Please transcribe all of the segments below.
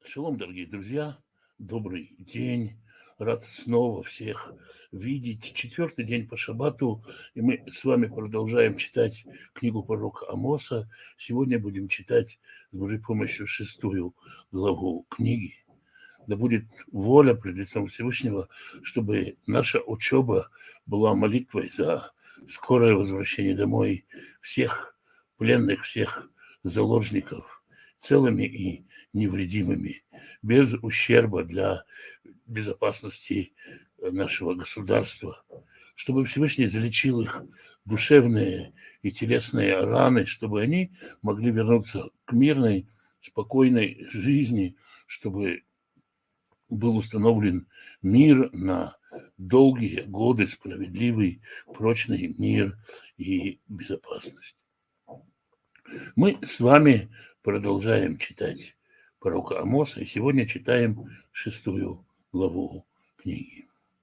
Шалом, дорогие друзья, добрый день. Рад снова всех видеть. Четвертый день по шаббату, и мы с вами продолжаем читать книгу пророка Амоса. Сегодня будем читать с Божьей помощью 6 главу книги. Да будет воля пред лицом Всевышнего, чтобы наша учеба была молитвой за скорое возвращение домой всех пленных, всех заложников, целыми и невредимыми, без ущерба для безопасности нашего государства, чтобы Всевышний залечил их душевные и телесные раны, чтобы они могли вернуться к мирной, спокойной жизни, чтобы был установлен мир на долгие годы, справедливый, прочный мир и безопасность. Мы с вами продолжаем читать пророка Амоса, и сегодня читаем 6 главу книги.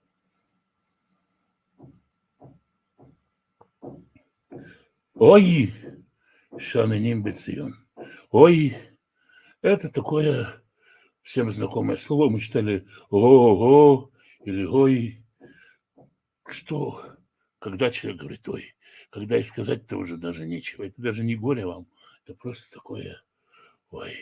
Ой, шананим бецион. Ой, это такое всем знакомое слово. Мы читали «о-о» или «ой». Что? Когда человек говорит «ой», когда и сказать-то уже даже нечего. Это даже не горе вам, это просто такое «ой».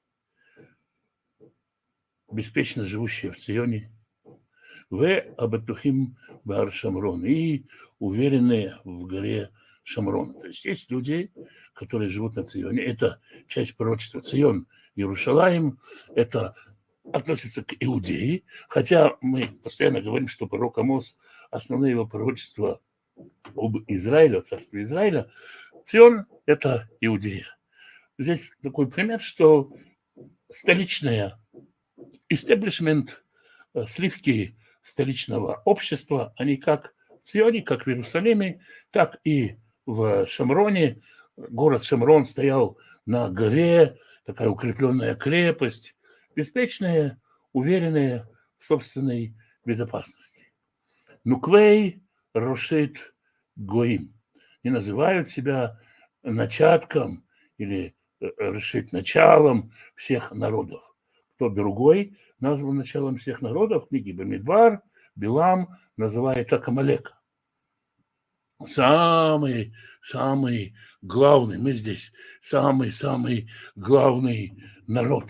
Беспечно живущие в Ционе, в абатухим бар Шамрон, и уверенные в горе Шамрон. То есть есть люди, которые живут на Ционе. Это часть пророчества Цион, Иерушалаим. Это относится к Иудее. Хотя мы постоянно говорим, что пророк Амос, основное его пророчество об Израиле, о царстве Израиля. Цион – это Иудея. Здесь такой пример, что столичная истеблишмент, сливки столичного общества, они как в Ционе, как в Иерусалиме, так и в Шамроне. Город Шамрон стоял на горе, такая укрепленная крепость, беспечные, уверенные в собственной безопасности. Нуквей рошит гоим. Не называют себя начатком или решить началом всех народов. Кто другой назван началом всех народов, в книге Бамидбар, Билам называет так Амалека. Самый главный, мы здесь самый главный народ.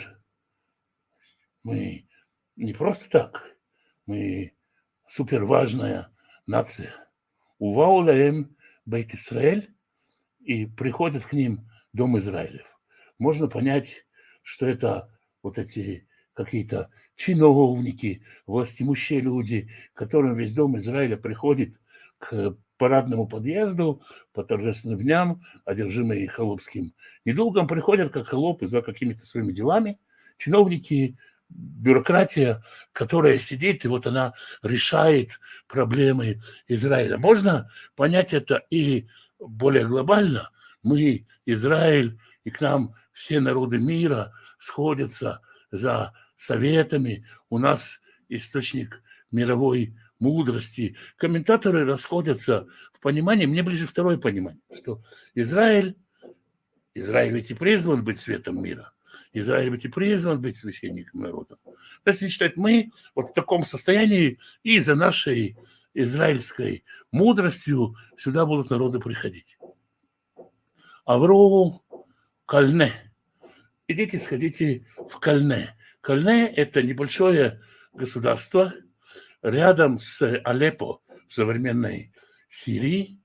Мы не просто так, мы суперважная нация. Уваулаем Бейт Исраэль, и приходит к ним Дом Израилев. Можно понять, что это вот эти какие-то чиновники, властимущие люди, которым весь Дом Израиля приходит к парадному подъезду по торжественным дням, одержимые холопским недугом, приходят как холопы за какими-то своими делами. Чиновники, бюрократия, которая сидит, и вот она решает проблемы Израиля. Можно понять это и более глобально. Мы, Израиль, и к нам все народы мира сходятся за советами. У нас источник мировой мудрости. Комментаторы расходятся в понимании. Мне ближе второе понимание, что Израиль ведь и призван быть светом мира. Израиль ведь и призван быть священником народа. Если считать, мы вот в таком состоянии, и за нашей израильской мудростью сюда будут народы приходить. Авру Кальне. Идите, сходите в Кальне. Кальне – это небольшое государство рядом с Алеппо в современной Сирии.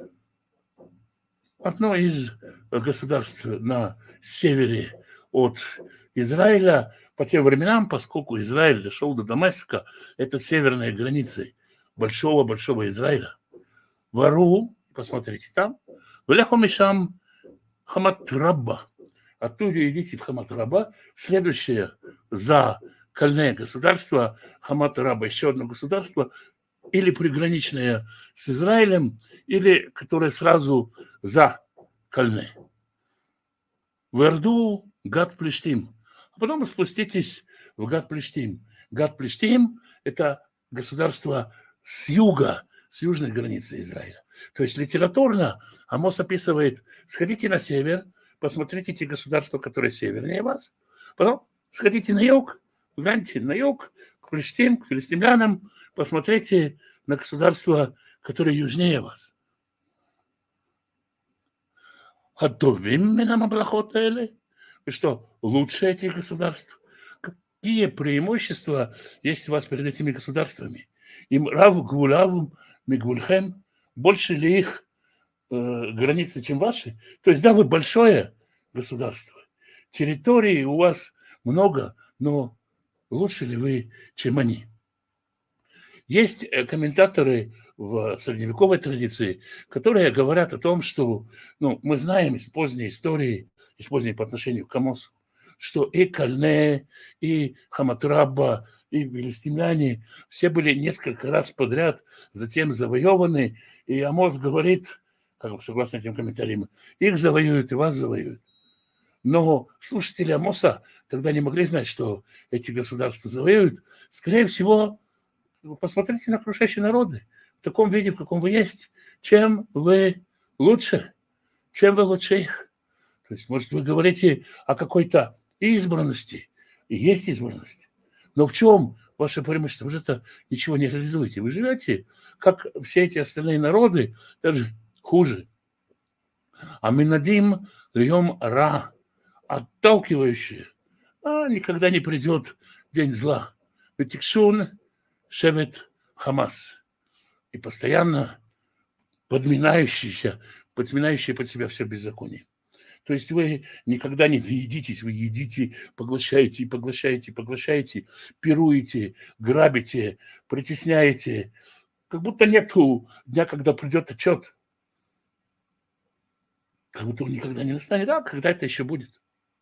Одно из государств на севере от Израиля. По тем временам, поскольку Израиль дошел до Дамаска, это северные границы большого Израиля. Вару, посмотрите там, Вляху Мишам Хамат-Раба. Оттуда идите в Хамат-Раба. Следующее за Кальне государство, Хамат-Раба, еще одно государство, или приграничное с Израилем, или которое сразу за Кальне. Верду Гад-Плештим. А потом спуститесь в Гад-Плештим. Гад-Плештим – это государство с юга, с южной границы Израиля. То есть литературно Амос описывает: сходите на север, посмотрите те государства, которые севернее вас, потом Сходите на юг, гляньте на юг, к Плештим, к филистимлянам, посмотрите на государства, которые южнее вас. Готовим мы нам облахот эле? И что, лучше этих государств? Какие преимущества есть у вас перед этими государствами? Им рав гвулав мигвульхем, больше ли их границы, чем ваши? То есть, да, вы большое государство, территории у вас много, но лучше ли вы, чем они? Есть комментаторы в средневековой традиции, которые говорят о том, что, мы знаем из поздней истории, из поздней по отношению к Амосу, что и Кальне, и Хаматраба, и филистимляне все были несколько раз подряд затем завоеваны, и Амос говорит, как бы согласно этим комментариям, их завоюют и вас завоюют. Но слушатели Амоса тогда не могли знать, что эти государства завоюют. Скорее всего, посмотрите на окружающие народы в таком виде, в каком вы есть. Чем вы лучше? Чем вы лучше их? То есть, может, вы говорите о какой-то избранности. И есть избранность. Но в чем ваше преимущество? Вы же это ничего не реализуете. Вы живете, как все эти остальные народы, даже хуже. А минадим льем ра, отталкивающие. Никогда не придет день зла. Ветикшун шевет Хамас. И постоянно подминающие под себя все беззаконие. То есть вы никогда не наедитесь, вы едите, поглощаете, пируете, грабите, притесняете. Как будто нету дня, когда придет отчет. Как будто он никогда не настанет. Да, когда это еще будет.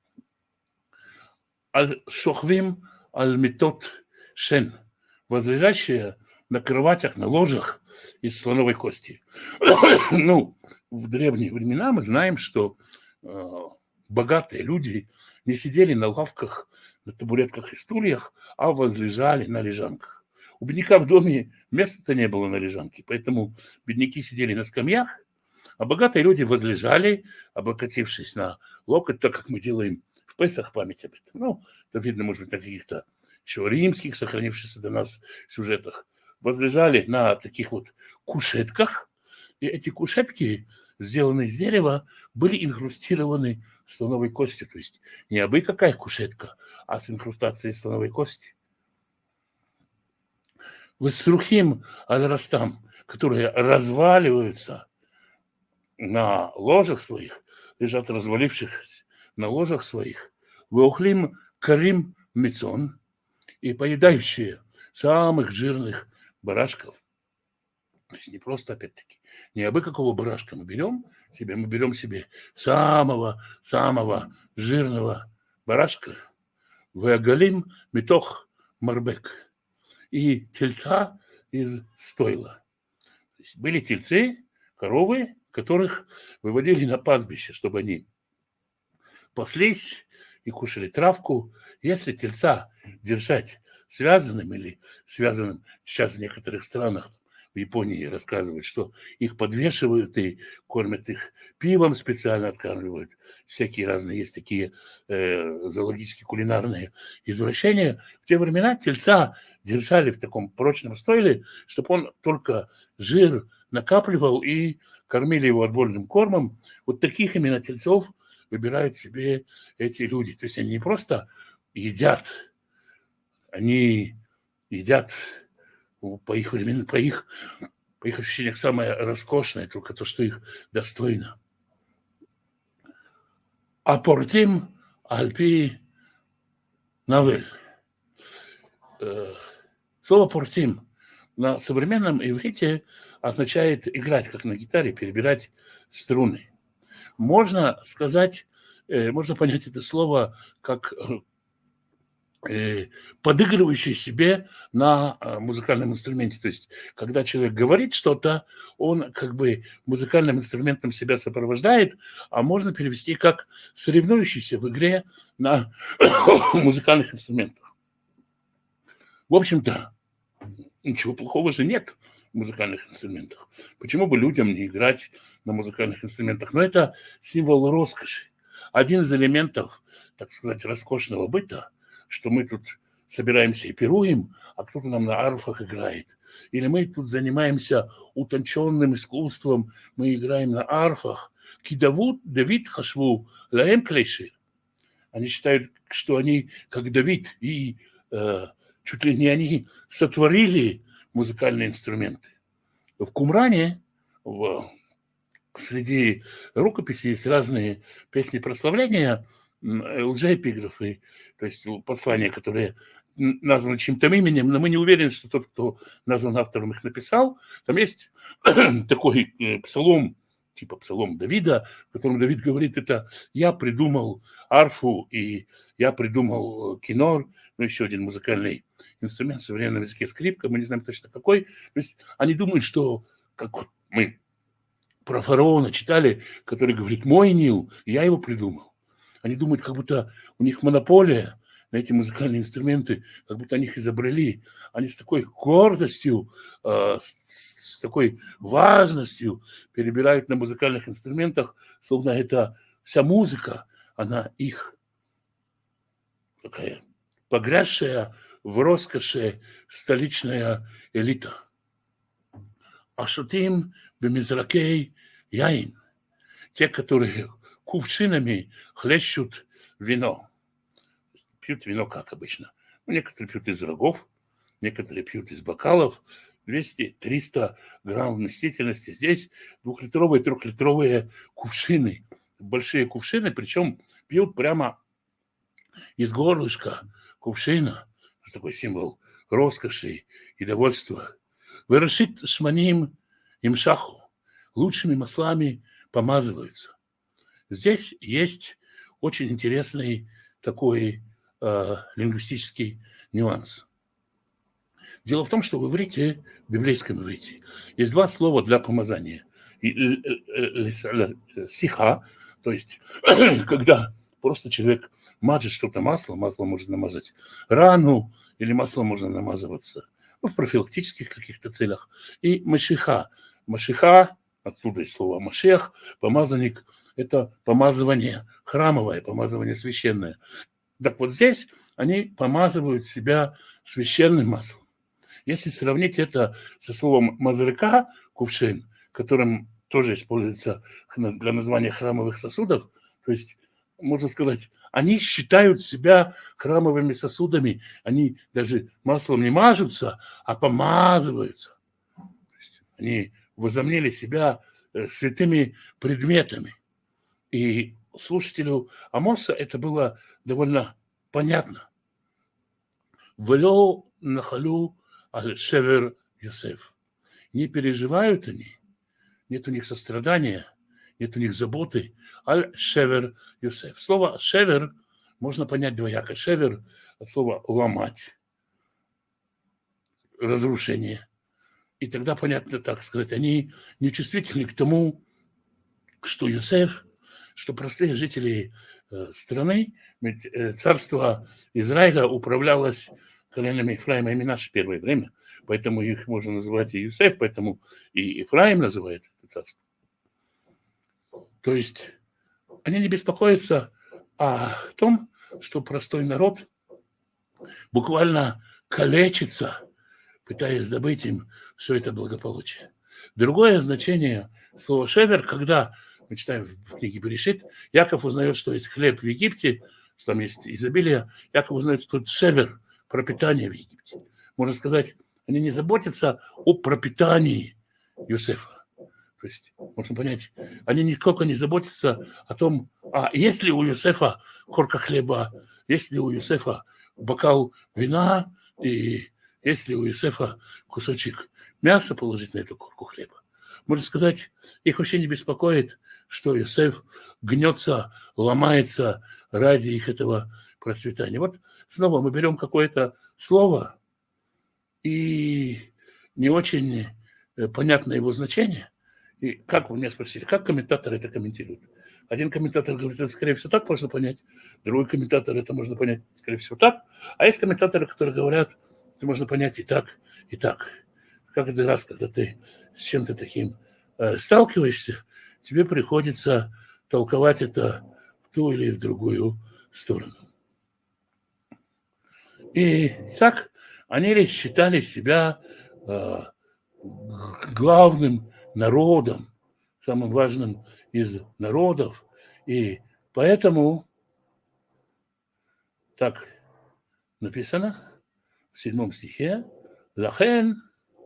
Аль-шохвим аль-метот шен. Возлежащие на кроватях, на ложах из слоновой кости. В древние времена мы знаем, что богатые люди не сидели на лавках, на табуретках и стульях, а возлежали на лежанках. У бедняка в доме места-то не было на лежанке, поэтому бедняки сидели на скамьях, а богатые люди возлежали, облокотившись на локоть, так как мы делаем в Песах память об этом. Это видно, может быть, на каких-то еще римских, сохранившихся до нас сюжетах. Возлежали на таких вот кушетках, и эти кушетки, сделанные из дерева, были инкрустированы слоновой костью. То есть не абы какая кушетка, а с инкрустацией слоновой кости. Весрухим аль-растам, которые разваливаются на ложах своих, лежат развалившись на ложах своих, веохлим карим мицон, и поедающие самых жирных барашков. То есть не просто, опять-таки, не абы какого барашка мы берем себе самого жирного барашка, веогалим митох марбек, и тельца из стойла. То есть были тельцы, коровы, которых выводили на пастбище, чтобы они паслись и кушали травку. Если тельца держать связанным или связанным, сейчас в некоторых странах, в Японии рассказывают, что их подвешивают и кормят их пивом, специально откармливают. Всякие разные есть такие зоологические кулинарные извращения. В те времена тельца держали в таком прочном стойле, чтобы он только жир накапливал, и кормили его отборным кормом. Вот таких именно тельцов выбирают себе эти люди. То есть они не просто едят, они едят по их временам, по их ощущениях самое роскошное, только то, что их достойно. А портим альпи навель. Слово портим на современном иврите означает играть, как на гитаре, перебирать струны. Можно сказать, можно понять это слово как подыгрывающий себе на музыкальном инструменте. То есть, когда человек говорит что-то, он как бы музыкальным инструментом себя сопровождает, а можно перевести как соревнующийся в игре на музыкальных инструментах. В общем-то, ничего плохого же нет в музыкальных инструментах. Почему бы людям не играть на музыкальных инструментах? Но это символ роскоши. Один из элементов, так сказать, роскошного быта что мы тут собираемся и пируем, а кто-то нам на арфах играет. Или мы тут занимаемся утонченным искусством, мы играем на арфах. Давид хашву лаэм клейшир. Они считают, что они, как Давид, и чуть ли не они сотворили музыкальные инструменты. В Кумране, среди рукописей есть разные песни прославления, лжеэпиграфы, то есть послания, которые названы чьим-то именем, но мы не уверены, что тот, кто назван автором, их написал. Там есть такой псалом, типа псалом Давида, в котором Давид говорит, это я придумал арфу, и я придумал кинор, ну, еще один музыкальный инструмент в современном языке, скрипка, мы не знаем точно какой. То есть они думают, что, как мы про фараона читали, который говорит, мой Нил, я его придумал. Они думают, как будто у них монополия на эти музыкальные инструменты, как будто они их изобрели. Они с такой гордостью, с такой важностью перебирают на музыкальных инструментах, словно это вся музыка, она их такая погрязшая в роскоши столичная элита. Ашутим бемизракей яин. Те, которые кувшинами хлещут вино. Пьют вино, как обычно. Некоторые пьют из рогов, некоторые пьют из бокалов. 200-300 грамм вместительности. Здесь 2-литровые, 3-литровые кувшины. Большие кувшины, причем пьют прямо из горлышка кувшина. Такой символ роскоши и довольства. Вырашит шманим им шаху. Лучшими маслами помазываются. Здесь есть очень интересный такой лингвистический нюанс. Дело в том, что в иврите, в библейском иврите, есть два слова для помазания. Сиха, то есть когда просто человек мажет что-то маслом, масло можно намазать рану, или маслом можно намазываться в профилактических каких-то целях. И машиха. Машиха, отсюда из слова машех, помазанник, это помазывание храмовое, помазывание священное. Так вот здесь они помазывают себя священным маслом. Если сравнить это со словом мазрика, кувшин, которым тоже используется для названия храмовых сосудов, то есть, можно сказать, они считают себя храмовыми сосудами, они даже маслом не мажутся, а помазываются. То есть они возомнили себя святыми предметами. И слушателю Амоса это было довольно понятно. «Вело нахалу аль-шевер Йосеф». Не переживают они, нет у них сострадания, нет у них заботы. Аль-шевер Йосеф. Слово «шевер» можно понять двояко. Шевер от слова «ломать», разрушение. И тогда понятно, так сказать, они нечувствительны к тому, что Йосеф, что простые жители страны, ведь царство Израиля управлялось коленами Ефраима и Минаше первое время, поэтому их можно называть и Йосеф, поэтому и Ефраим называется это царство. То есть они не беспокоятся о том, что простой народ буквально калечится, пытаясь добыть им все это благополучие. Другое значение слова «шевер», когда мы читаем в книге Берешит, Яков узнает, что есть хлеб в Египте, что там есть изобилие. Яков узнает, что это шевер, пропитание в Египте. Можно сказать, они не заботятся о пропитании Йосефа. То есть, можно понять, они нисколько не заботятся о том, есть ли у Йосефа корка хлеба, есть ли у Йосефа бокал вина, и есть ли у Йосефа кусочек мяса положить на эту корку хлеба. Можно сказать, их вообще не беспокоит, что Йосеф гнется, ломается ради их этого процветания. Вот снова мы берем какое-то слово, и не очень понятно его значение. И как вы меня спросили, как комментаторы это комментируют? Один комментатор говорит, это, скорее всего, так можно понять. Другой комментатор, это можно понять, скорее всего, так. А есть комментаторы, которые говорят, это можно понять и так, и так. Каждый раз, когда ты с чем-то таким сталкиваешься, тебе приходится толковать это в ту или в другую сторону. И так они считали себя главным народом, самым важным из народов. И поэтому так написано в 7 стихе: «Лахен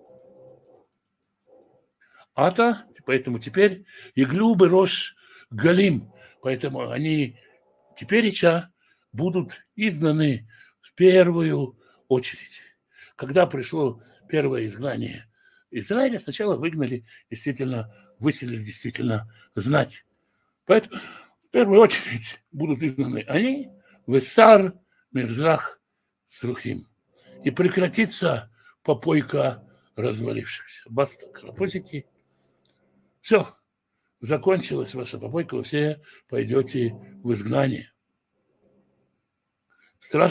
ата», поэтому теперь «иглю бы рош галим», поэтому они тепереча будут изгнаны в первую очередь. Когда пришло первое изгнание Израиля, сначала выгнали действительно, выселили действительно знать. Поэтому в первую очередь будут изгнаны они, Весар, Мирзах, Срухим. И прекратится попойка развалившихся. Баста, карапузики. Все, закончилась ваша попойка, вы все пойдете в изгнание. Страшно.